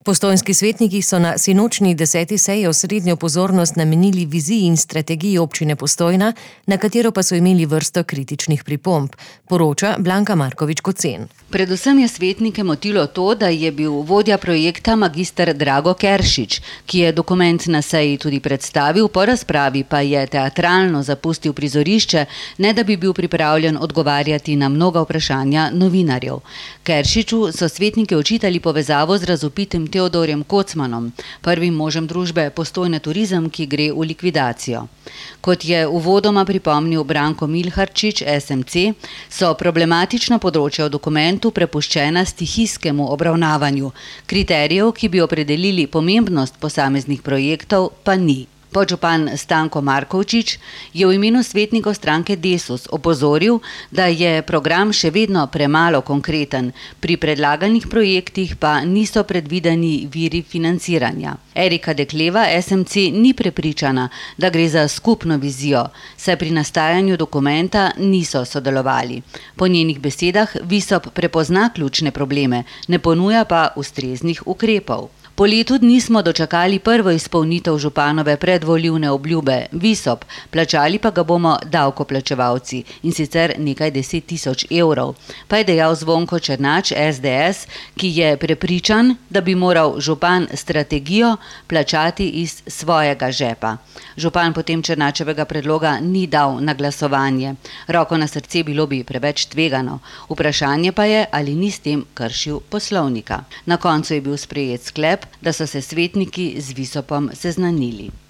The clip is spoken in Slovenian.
Postojnski svetniki so na sinočnji 10. seji osrednjo pozornost namenili viziji in strategiji občine Postojna, na katero pa so imeli vrsto kritičnih pripomb, poroča Blanka Markovič-Kocen. Predvsem je svetnike motilo to, da je bil vodja projekta magister Drago Keršič, ki je dokument na seji tudi predstavil, po razpravi pa je teatralno zapustil prizorišče, ne da bi bil pripravljen odgovarjati na mnoga vprašanja novinarjev. Keršiču so svetniki očitali povezavo z razopitim Teodorjem Kocmanom, prvim možem družbe Postojna Turizem, ki gre v likvidacijo. Kot je uvodoma pripomnil Branko Milharčič, SMC, so problematična področja v dokumentu prepuščena stihijskemu obravnavanju. Kriterijev, ki bi opredelili pomembnost posameznih projektov, pa ni. Podžupan Stanko Markovčič je v imenu svetnikov stranke Desus opozoril, da je program še vedno premalo konkreten, pri predlaganih projektih pa niso predvideni viri financiranja. Erika Dekleva, SMC, ni prepričana, da gre za skupno vizijo, saj pri nastajanju dokumenta niso sodelovali. Po njenih besedah Visop prepozna ključne probleme, ne ponuja pa ustreznih ukrepov. Po letu dni smo dočakali prvo izpolnitev županove predvolilne obljube Visop, plačali pa ga bomo davkoplačevalci, in sicer nekaj 10 000 evrov, pa je dejal Zvonko Černač, SDS, ki je prepričan, da bi moral župan strategijo plačati iz svojega žepa. Župan potem Černačevega predloga ni dal na glasovanje. Roko na srce, bilo bi preveč tvegano. Vprašanje pa je, ali ni s tem kršil poslovnika. Na koncu je bil sprejet sklep, da so se svetniki z Visopom seznanili.